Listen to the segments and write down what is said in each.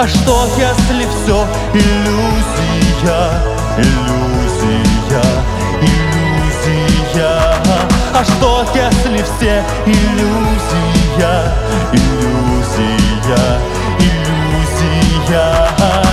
А что, если все иллюзия, иллюзия, иллюзия? А что, если все иллюзия, иллюзия, иллюзия?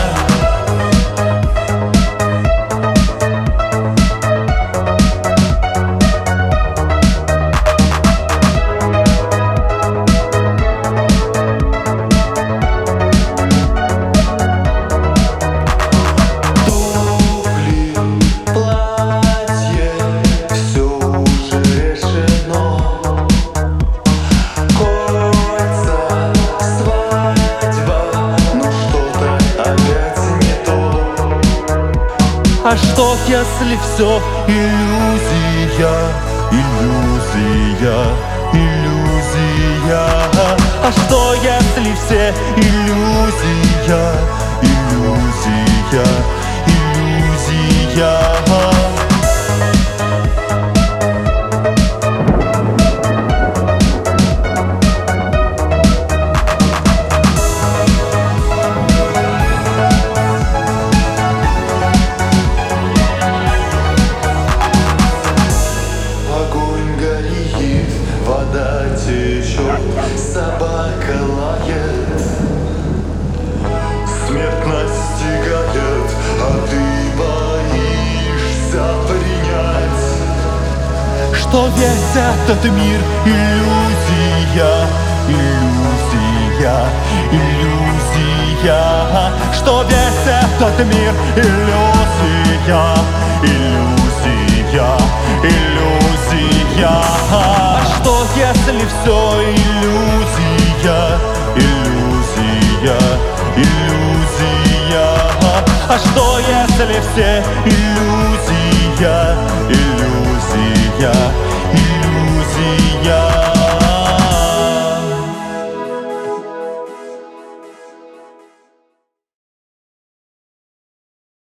А что, если все иллюзия, иллюзия, иллюзия? А что, если все иллюзия, иллюзия, иллюзия? Вода течет, собака лает, смерть настигает, а ты боишься принять, что весь этот мир иллюзия, иллюзия, иллюзия, что весь этот мир иллюзия, иллюзия, иллюзия. А что, если все иллюзия, иллюзия, иллюзия? А что, если все иллюзия?